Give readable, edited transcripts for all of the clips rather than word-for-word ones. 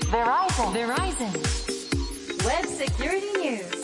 Verizon Web Security News。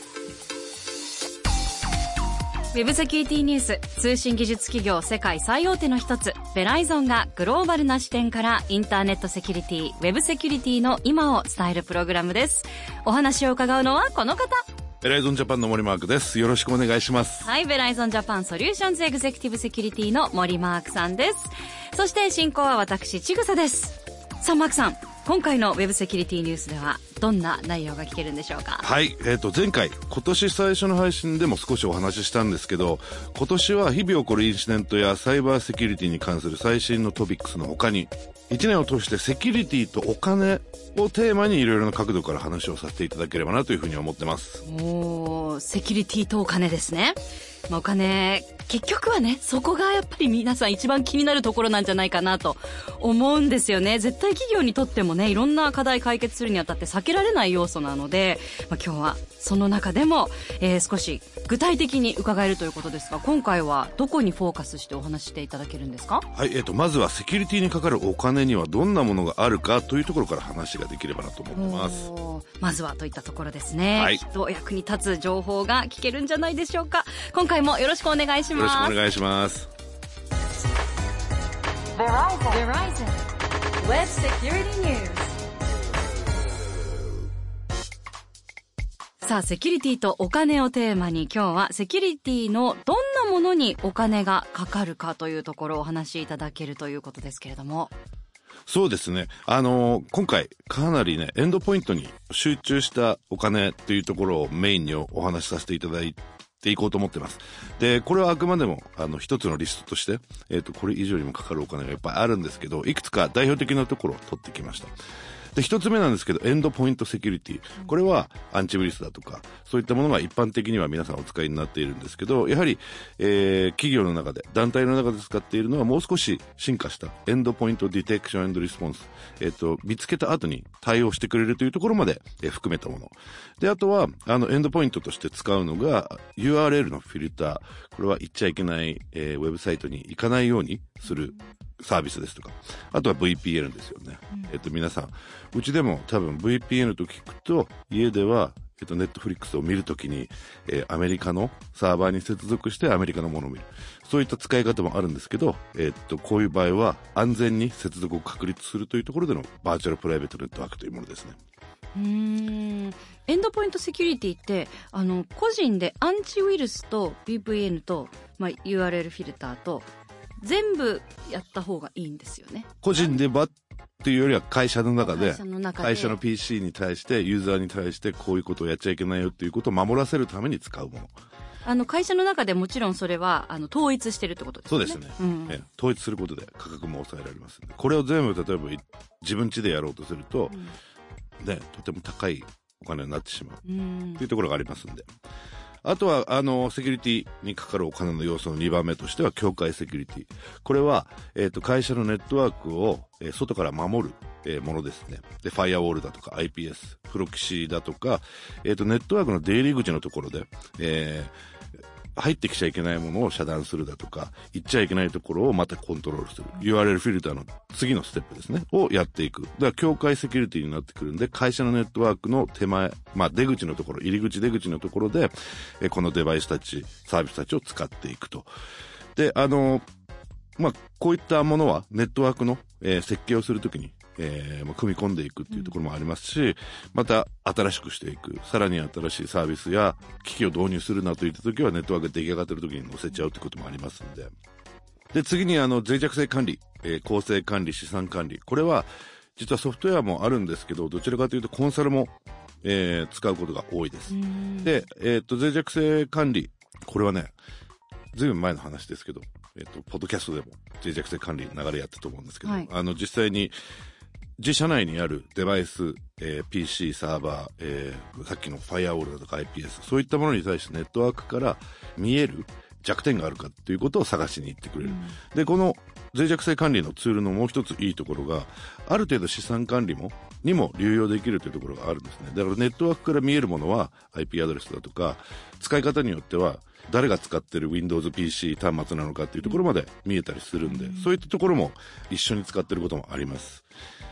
ウェブセキュリティニュース、通信技術企業世界最大手の一つベライゾンがグローバルな視点からインターネットセキュリティ、ウェブセキュリティの今を伝えるプログラムです。お話を伺うのはこの方、 ベライゾンジャパンの森マークです。よろしくお願いします。 はい、ベライゾンジャパンソリューションズエグゼクティブセキュリティの森マークさんです。そして進行は私ちぐさです。さあマークさん、今回のウェブセキュリティニュースではどんな内容が聞けるんでしょうか。 はい、前回今年最初の配信でも少しお話ししたんですけど、今年は日々起こるインシデントやサイバーセキュリティに関する最新のトピックスの他に、1年を通してセキュリティとお金をテーマにいろいろな角度から話をさせていただければなというふうに思ってます。 セキュリティとお金ですね。お金、結局はね、そこがやっぱり皆さん一番気になるところなんじゃないかなと思うんですよね。絶対企業にとってもね、いろんな課題解決するにあたって避けられない要素なので、今日はその中でも、少し具体的に伺えるということですが、今回はどこにフォーカスしてお話していただけるんですか。 はい、まずはセキュリティにかかるお金にはどんなものがあるかというところから話ができればなと思ってます。 まずはといったところですね。 はい、 きっと役に立つ情報が聞けるんじゃないでしょうか。今回もよろしくお願いします。 よろしくお願いします。 Verizon Web Security News。 さあ、セキュリティとお金をテーマに、今日はセキュリティのどんなものにお金がかかるかというところをお話しいただけるということですけれども。 そうですね。今回かなりね、エンドポイントに集中したお金というところをメインにお話しさせていただいていこうと思ってます。で、これはあくまでも一つのリストとして、これ以上にもかかるお金がいっぱいあるんですけど、いくつか代表的なところを取ってきました。で、一つ目なんですけど、エンドポイントセキュリティ。これはアンチウイルスだとか、そういったものが一般的には皆さんお使いになっているんですけど、やはり、企業の中で、団体の中で使っているのはもう少し進化したエンドポイントディテクション&リスポンス。見つけた後に対応してくれるというところまで、含めたもの。で、あとは、エンドポイントとして使うのが URL のフィルター。これは言っちゃいけない、ウェブサイトに行かないようにするサービスですとか、あとは VPN ですよね。皆さん、うちでも多分 VPN と聞くと、家では、Netflix を見るときに、アメリカのサーバーに接続してアメリカのものを見る。そういった使い方もあるんですけど、こういう場合は安全に接続を確立するというところでのバーチャルプライベートネットワークというものですね。 エンドポイントセキュリティって、個人でアンチウイルスと VPN と、URL フィルターと、全部やった方がいいんですよね。 個人でっていうよりは会社の中で会社の PC に対してユーザーに対してこういうことをやっちゃいけないよっていうことを守らせるために使うもの。 会社の中でもちろんそれは統一してるってことですね。 そうですね、統一することで価格も抑えられますので、これを全部例えば自分家でやろうとすると、ね、とても高いお金になってしまうっていうところがありますんで。あとはセキュリティにかかるお金の要素の2番目としては境界セキュリティ。これは、会社のネットワークを、外から守る、ものですね。で、ファイアウォールだとか IPS、プロキシだとか、ネットワークの出入り口のところで、入ってきちゃいけないものを遮断するだとか、行っちゃいけないところをまたコントロールする。URL フィルターの次のステップですね。をやっていく。だから境界セキュリティになってくるんで、会社のネットワークの手前、出口のところ、入り口出口のところで、このデバイスたち、サービスたちを使っていくと。で、こういったものはネットワークの、設計をするときに、組み込んでいくっていうところもありますし、また新しくしていく、さらに新しいサービスや機器を導入するなといったときはネットワークが出来上がっているときに載せちゃうってこともありますんで。で、次に脆弱性管理、構成管理、資産管理。これは実はソフトウェアもあるんですけど、どちらかというとコンサルも、使うことが多いです。で、脆弱性管理、これはね、ずいぶん前の話ですけど、ポッドキャストでも脆弱性管理流れやったと思うんですけど、実際に自社内にあるデバイス、PC、サーバー、さっきのファイアウォールだとか IPS、そういったものに対してネットワークから見える弱点があるかっていうことを探しに行ってくれる。で、この脆弱性管理のツールのもう一ついいところが、ある程度資産管理にも流用できるというところがあるんですね。だからネットワークから見えるものは IP アドレスだとか、使い方によっては誰が使ってる Windows PC 端末なのかっていうところまで見えたりするんで、そういったところも一緒に使ってることもあります。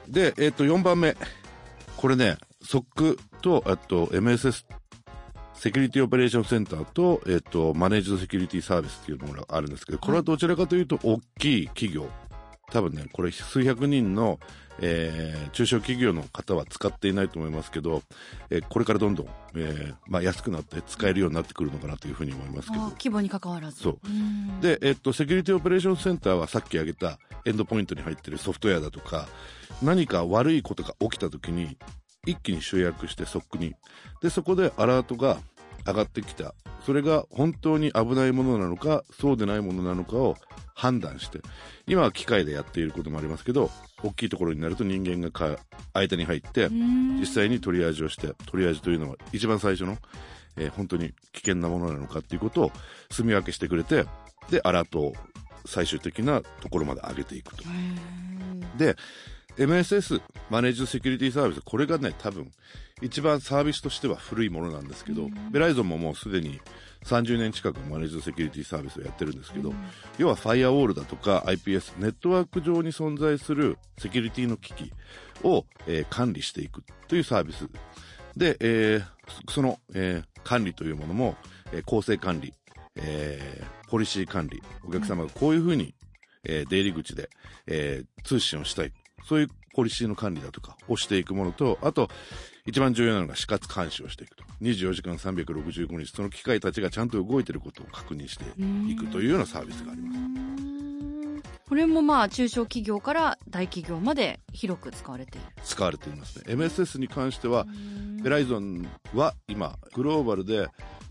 で、4番目。これね、SOC と、あと MSS、セキュリティオペレーションセンターと、マネージドセキュリティサービスっていうものがあるんですけど、これはどちらかというと、大きい企業。多分ね、これ数百人の、中小企業の方は使っていないと思いますけど、これからどんどん、安くなって使えるようになってくるのかなというふうに思いますけど。 規模に関わらず。 そう。で、セキュリティオペレーションセンターはさっき挙げたエンドポイントに入ってるソフトウェアだとか、何か悪いことが起きた時に、一気に集約して SOC に。で、そこでアラートが上がってきた。それが本当に危ないものなのか、そうでないものなのかを判断して、今は機械でやっていることもありますけど、大きいところになると人間が間に入って、実際にトリアージをして、トリアージというのは一番最初の、本当に危険なものなのかっていうことを住み分けしてくれて、で、アラートを最終的なところまで上げていくと。で、MSS、マネージドセキュリティサービス、これがね、多分、一番サービスとしては古いものなんですけど、ベライゾンももうすでに30年近くマネージドセキュリティサービスをやってるんですけど、要はファイアウォールだとか IPS、ネットワーク上に存在するセキュリティの機器を、管理していくというサービス。で、その、管理というものも、構成管理、ポリシー管理、お客様がこういうふうに、出入り口で、通信をしたい。そういうポリシーの管理だとかをしていくものと、あと、一番重要なのが死活監視をしていくと。24時間365日、その機械たちがちゃんと動いていることを確認していくというようなサービスがあります。 これもまあ、中小企業から大企業まで広く使われている。 使われていますね。MSS に関しては、ベライゾンは今、グローバルで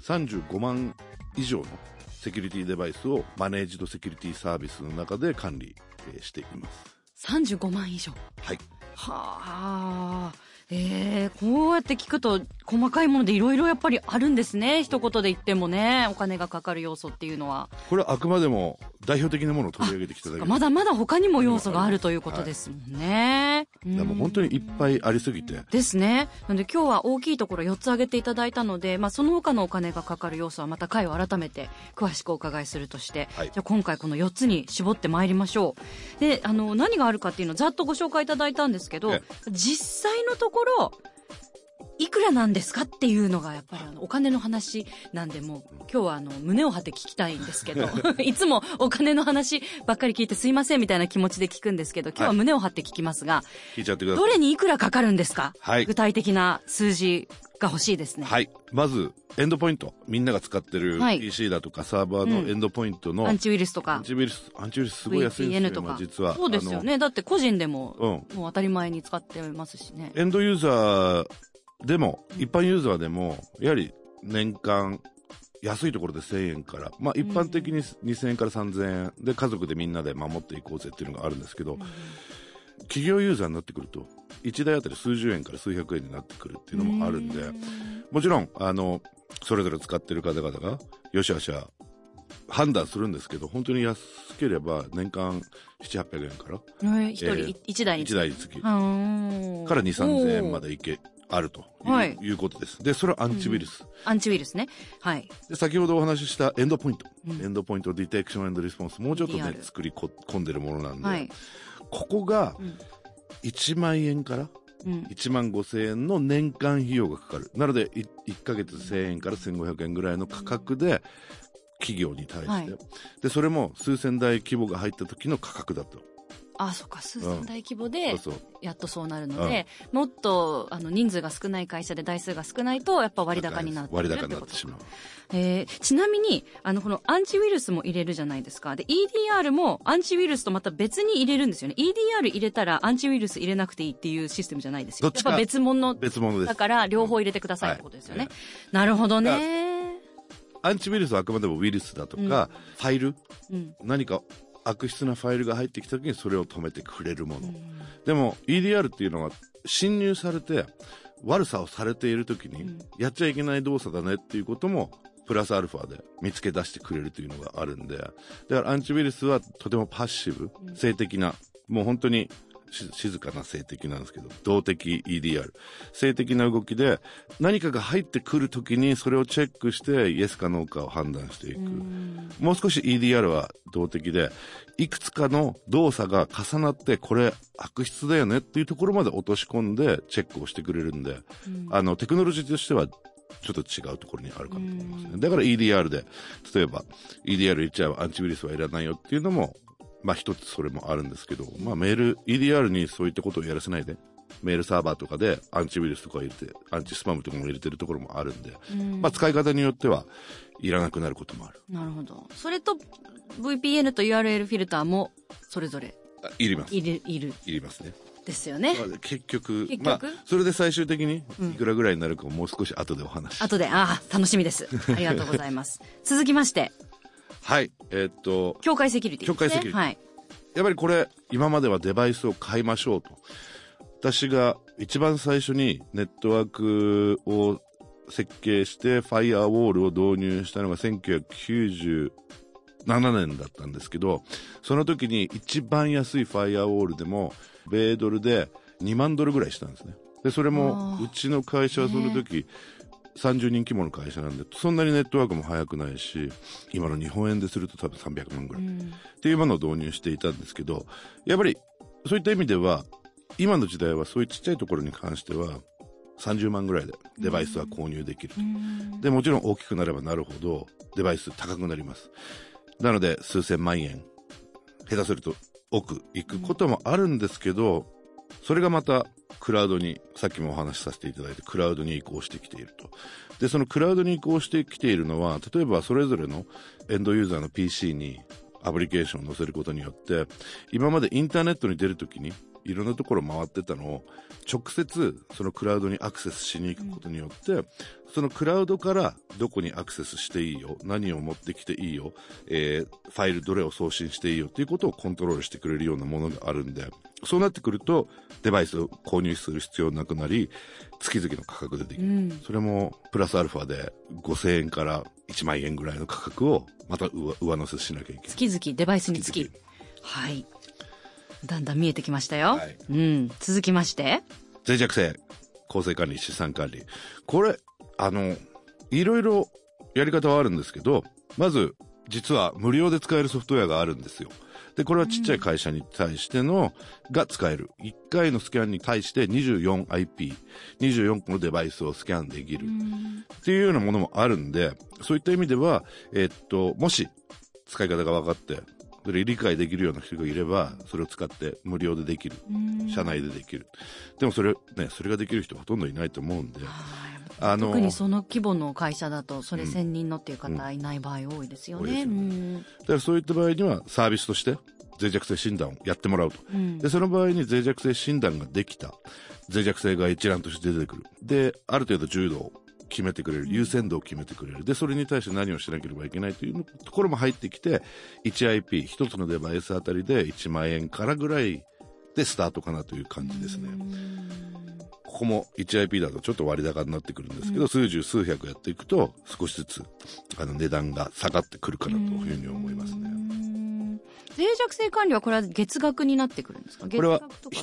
35万以上のセキュリティデバイスをマネージドセキュリティサービスの中で管理しています。 35万以上。 はい。 はあ。こうやって聞くと細かいものでいろいろやっぱりあるんですね。一言で言ってもね、お金がかかる要素っていうのは。 これはあくまでも代表的なものを取り上げてきただけです。 まだまだ他にも要素があるということですもんね。 はい、でも本当にいっぱいありすぎて。 ですね。なので今日は大きいところ4つ挙げていただいたので、まあその他のお金がかかる要素はまた回を改めて詳しくお伺いするとして、はい、じゃあ今回この4つに絞ってまいりましょう。で、何があるかっていうのをざっとご紹介いただいたんですけど、実際のところ、いくらなんですかっていうのがやっぱりお金の話なんで、もう今日は胸を張って聞きたいんですけどいつもお金の話ばっかり聞いてすいませんみたいな気持ちで聞くんですけど、今日は胸を張って聞きますが、 聞いちゃってください。 どれにいくらかかるんですか？ はい、 具体的な数字が欲しいですね。 はい。まずエンドポイント、みんなが使ってる PC だとかサーバーのエンドポイントの、 アンチウイルスとか、 アンチウイルスすごい安いんですよ、 VPN とか、 実は。 そうですよね。だって個人でも、もう当たり前に使ってますしね。 エンドユーザーでも、一般ユーザーでも、やはり年間、安いところで1000円から、まあ一般的に2000円から3000円で家族でみんなで守っていこうぜっていうのがあるんですけど、企業ユーザーになってくると、1台あたり数十円から数百円になってくるっていうのもあるんで、もちろん、それぞれ使ってる方々が、よしあしゃ、判断するんですけど、本当に安ければ年間7、800円から。 一人1台につき。 1台につき。から2、3000円まであるということです。で、それはアンチウイルス。 アンチウイルスね。はい。 で、先ほどお話ししたエンドポイント。エンドポイントディテクション&リスポンス。もうちょっとね、作り込んでるものなんで、ここが1万円から1万5000円の年間費用がかかる。なので、1ヶ月1000円から1500円ぐらいの価格で、企業に対して、で、それも数千台規模が入った時の価格だと。 あ、そっか、数千台規模で、やっとそうなるので、もっと、人数が少ない会社で台数が少ないと、やっぱ割高になってくるってこと。割高になってしまう。ちなみに、このアンチウイルスも入れるじゃないですか。で、EDR もアンチウイルスとまた別に入れるんですよね。EDR 入れたらアンチウイルス入れなくていいっていうシステムじゃないですよ。やっぱ別物です。だから、両方入れてくださいってことですよね。なるほどね。 アンチウイルスはあくまでもウイルスだとか、ファイル、何か悪質なファイルが入ってきた時にそれを止めてくれるもの。でも EDR っていうのは侵入されて悪さをされている時にやっちゃいけない動作だねっていうこともプラスアルファで見つけ出してくれるというのがあるんで、だからアンチウイルスはとてもパッシブ、性的な、もう本当に静かな静的なんですけど、動的 EDR。静的な動きで、何かが入ってくるときにそれをチェックして、イエスかノーかを判断していく。もう少し EDR は動的で、いくつかの動作が重なって、これ悪質だよねっていうところまで落とし込んでチェックをしてくれるんで、テクノロジーとしては、ちょっと違うところにあるかと思いますね。だから EDR で、例えば EDR 入れちゃうアンチウイルスはいらないよっていうのも、まあ一つそれもあるんですけど、まあメール、EDR にそういったことをやらせないで、メールサーバーとかでアンチウイルスとか入れて、アンチスパムとかも入れてるところもあるんで、まあ使い方によってはいらなくなることもある。なるほど。それと VPN と URL フィルターもそれぞれいります。 いりますね。 ですよね。 結局、まあ、それで最終的にいくらぐらいになるかもう少し後でお話し。 後で、楽しみです。ありがとうございます。続きまして。 はい、 境界セキュリティですね。境界セキュリティ。はい。 やっぱりこれ、今まではデバイスを買いましょうと。私が一番最初にネットワークを設計してファイアウォールを導入したのが1997年だったんですけど、その時に一番安いファイアウォールでも米ドルで2万ドルぐらいしたんですね。で、それもうちの会社はその時30人規模の会社なんで、そんなにネットワークも早くないし、今の日本円ですると多分300万ぐらい、っていうものを導入していたんですけど、やっぱりそういった意味では今の時代はそういうちっちゃいところに関しては30万ぐらいでデバイスは購入できると。で、もちろん大きくなればなるほどデバイス高くなります。なので数千万円下手すると奥行くこともあるんですけど、それがまたクラウドに、さっきもお話しさせていただいてクラウドに移行してきていると。で、そのクラウドに移行してきているのは、例えばそれぞれのエンドユーザーの PC にアプリケーションを載せることによって、今までインターネットに出るときにいろんなところ回ってたのを直接そのクラウドにアクセスしに行くことによって、そのクラウドからどこにアクセスしていいよ、何を持ってきていいよ、ファイルどれを送信していいよっていうことをコントロールしてくれるようなものがあるんで、そうなってくるとデバイスを購入する必要なくなり、月々の価格でできる、それもプラスアルファで5000円から1万円ぐらいの価格をまた上乗せしなきゃいけない。 月々デバイスにつき、はい、だんだん見えてきましたよ、はい、続きまして脆弱性、構成管理、資産管理、これいろいろやり方はあるんですけど、まず実は無料で使えるソフトウェアがあるんですよ。で、これはちっちゃい会社に対してのが使える。1回のスキャンに対して 24IP、24 個のデバイスをスキャンできるっていうようなものもあるんで、そういった意味では、もし使い方が分かってそれ理解できるような人がいれば、それを使って無料でできる、社内でできる。でもそれができる人はほとんどいないと思うんで、 特にその規模の会社だとそれ専任のっていう方いない場合多いですよね。 だからそういった場合にはサービスとして脆弱性診断をやってもらうと、でその場合に脆弱性診断ができた、脆弱性が一覧として出てくる、である程度重度を決めてくれる、優先度を決めてくれる、でそれに対して何をしなければいけないというところも入ってきて、 1IP 一つのデバイスあたりで1万円からぐらいでスタートかなという感じですね。ここも 1IP だとちょっと割高になってくるんですけど、数十数百やっていくと少しずつ値段が下がってくるかなというふうに思いますね。 脆弱性管理はこれは月額になってくるんですか？ これは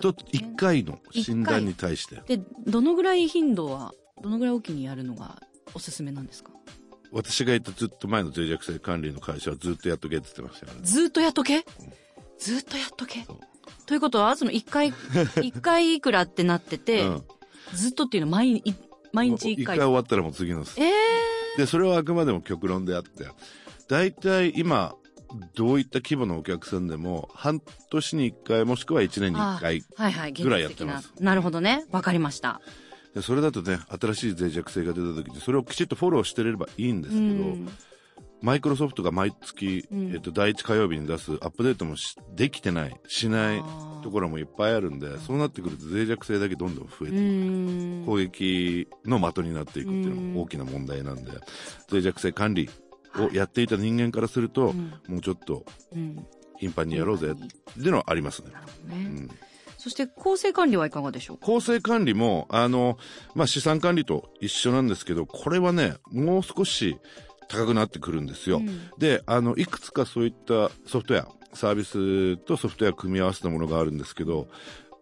1回の診断に対して。 で、どのぐらい頻度はどのぐらいおきにやるのがおすすめなんですか？ 私がいたずっと前の脆弱性管理の会社はずっとやっとけって言ってましたよね。 ずっとやっとけ、ずっとやっとけということは、その1回いくらってなってて、ずっとっていうのは毎日1回。 1回終わったらもう次ので、それはあくまでも極論であって、だいたい今どういった規模のお客さんでも半年に1回もしくは1年に1回ぐらいやってます。 なるほどね、わかりました。 でそれだとね、新しい脆弱性が出た時にそれをきちっとフォローしてればいいんですけど、マイクロソフトが毎月、第1火曜日に出すアップデートもできてない、しないところもいっぱいあるんで、そうなってくると脆弱性だけどんどん増えていく、攻撃の的になっていくっていうのも大きな問題なんで、脆弱性管理をやっていた人間からすると、もうちょっと頻繁にやろうぜっていうのはありますね。 そして構成管理はいかがでしょうか？ 構成管理も資産管理と一緒なんですけど、これはね、もう少し高くなってくるんですよ。で、いくつかそういったソフトウェア、サービスとソフトウェア組み合わせたものがあるんですけど、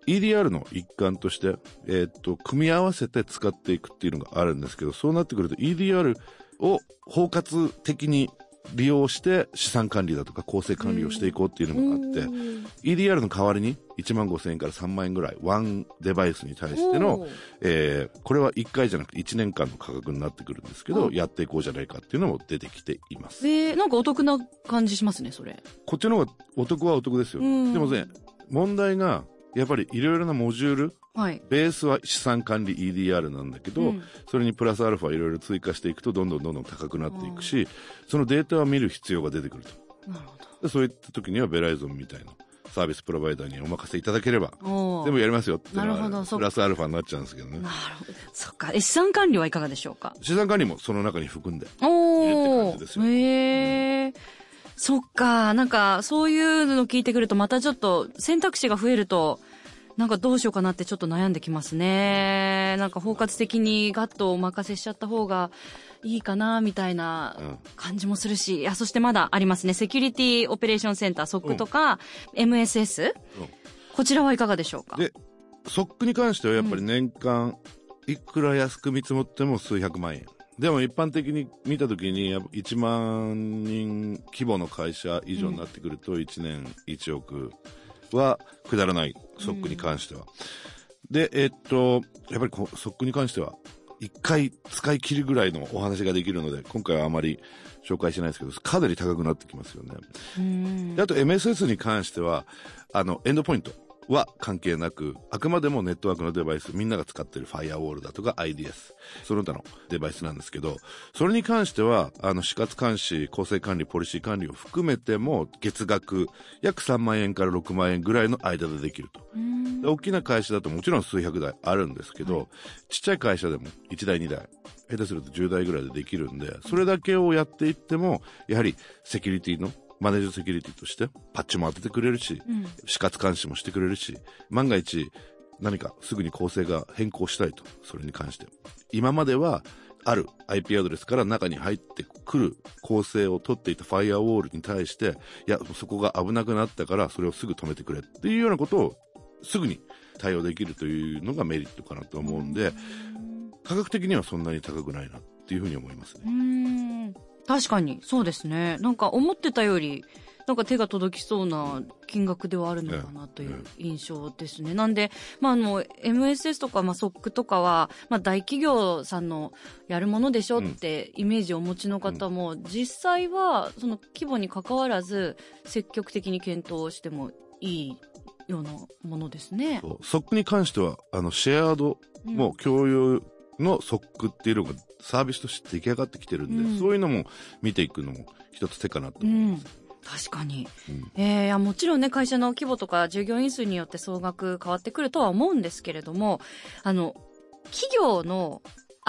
EDR の一環として、組み合わせて使っていくっていうのがあるんですけど、そうなってくると EDR を包括的に利用して資産管理だとか構成管理をしていこうっていうのがあって、EDR の代わりに15,000円から3万円ぐらいワンデバイスに対しての、これは1回じゃなくて1年間の価格になってくるんですけど、やっていこうじゃないかっていうのも出てきています。 なんかお得な感じしますね、それ。 こっちの方がお得はお得ですよ。でもね、問題がやっぱりいろいろなモジュール、ベースは資産管理 EDR なんだけど、それにプラスアルファいろいろ追加していくとどんどん高くなっていくし、そのデータを見る必要が出てくると。なるほど。でそういった時にはベライゾンみたいなサービスプロバイダーにお任せいただければ全部やりますよっていうのがプラスアルファになっちゃうんですけどね。なるほど。 そっか。資産管理はいかがでしょうか？ 資産管理もその中に含んでいるって感じですよ。 そっか。なんかそういうの聞いてくるとまたちょっと選択肢が増えるとなんかどうしようかなってちょっと悩んできますね。なんか包括的にガッとお任せしちゃった方がいいかなみたいな感じもするし、そしてまだありますね。セキュリティオペレーションセンター SOC とか、MSS、こちらはいかがでしょうか？ で SOC に関してはやっぱり年間いくら安く見積もっても数百万円。でも一般的に見たときに1万人規模の会社以上になってくると1年1億は下らない、SOC に関しては。で、やっぱりSOC に関しては一回使い切るぐらいのお話ができるので、今回はあまり紹介しないですけど、かなり高くなってきますよね。であと MSS に関しては、エンドポイントは関係なく、あくまでもネットワークのデバイス、みんなが使っているファイアウォールだとか IDS、その他のデバイスなんですけど、それに関しては、死活監視、構成管理、ポリシー管理を含めても、月額約3万円から6万円ぐらいの間でできると。大きな会社だともちろん数百台あるんですけど、ちっちゃい会社でも1台2台、下手すると10台ぐらいでできるんで、それだけをやっていっても、やはりセキュリティのマネージャーセキュリティとしてパッチも当ててくれるし、死活監視もしてくれるし、万が一何かすぐに構成が変更したいと、それに関して今まではある IP アドレスから中に入ってくる構成を取っていたファイアウォールに対して、いやそこが危なくなったからそれをすぐ止めてくれっていうようなことをすぐに対応できるというのがメリットかなと思うんで、価格的にはそんなに高くないなっていうふうに思いますね。 確かにそうですね。なんか思ってたよりなんか手が届きそうな金額ではあるのかなという印象ですね。なんで、MSS とか、SOC とかは、大企業さんのやるものでしょってイメージをお持ちの方も、実際はその規模に関わらず積極的に検討してもいいようなものですね。 SOC に関してはシェアードも共有の SOC っていうのがサービスとして出来上がってきてるんで、そういうのも見ていくのも一つ手かなと思います。 確かに。もちろんね、会社の規模とか従業員数によって総額変わってくるとは思うんですけれども、企業の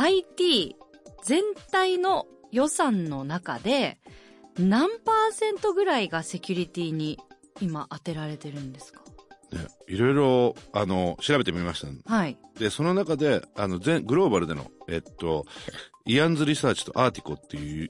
IT 全体の予算の中で何%ぐらいがセキュリティに今当てられてるんですか？ いろいろ調べてみました、でその中でグローバルでのイアンズリサーチとアーティコっていう、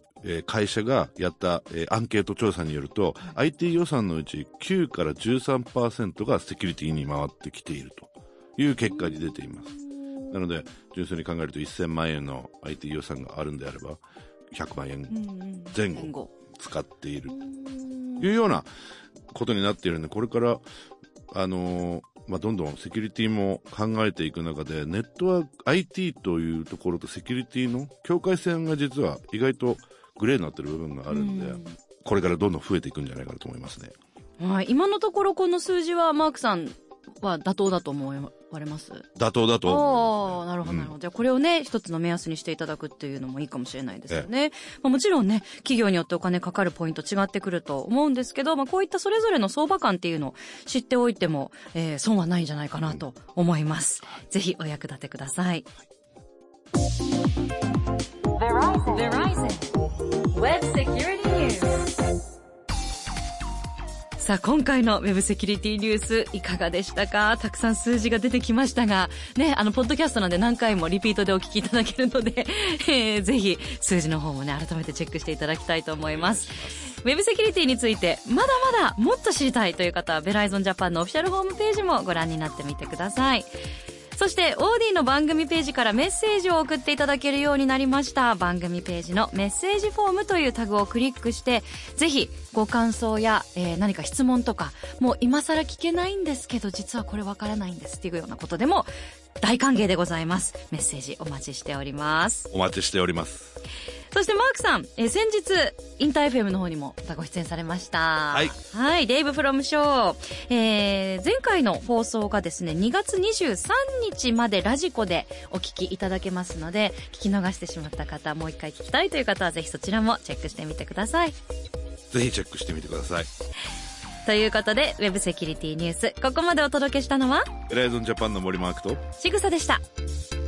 会社がやった、アンケート調査によると、IT 予算のうち9から 13% がセキュリティに回ってきているという結果に出ています。なので純粋に考えると1000万円の IT 予算があるんであれば100万円前後使っているというようなことになっているので、これからどんどんセキュリティも考えていく中で、ネットワーク IT というところとセキュリティの境界線が実は意外とグレーになってる部分があるんで、これからどんどん増えていくんじゃないかなと思いますね。 今のところこの数字はマークさんは妥当だと思われます？ 妥当だと思います、 なるほどなるほど。じゃあこれをね一つの目安にしていただくっていうのもいいかもしれないですよね。もちろんね企業によってお金かかるポイント違ってくると思うんですけど、こういったそれぞれの相場感っていうのを知っておいても、損はないんじゃないかなと思います。ぜひお役立てください。 Verizon Web Security News。 さあ今回のウェブセキュリティニュースいかがでしたか？たくさん数字が出てきましたがね、ポッドキャストなんで何回もリピートでお聞きいただけるので、ぜひ数字の方もね改めてチェックしていただきたいと思います。ウェブセキュリティについてまだまだもっと知りたいという方はベライゾンジャパンのオフィシャルホームページもご覧になってみてください。そしてオーディの番組ページからメッセージを送っていただけるようになりました。番組ページのメッセージフォームというタグをクリックしてぜひご感想や、何か質問とか、もう今更聞けないんですけど実はこれわからないんですっていうようなことでも大歓迎でございます。メッセージお待ちしております。 お待ちしております。 そしてマークさん、先日インター FM の方にもご出演されました。はい、デイブフロムショー、前回の放送がですね2月23日までラジコでお聞きいただけますので、聞き逃してしまった方、もう一回聞きたいという方はぜひそちらもチェックしてみてください。 ぜひチェックしてみてください。 ということでウェブセキュリティニュース、ここまでお届けしたのはベライゾンジャパンの森マークとちぐさでした。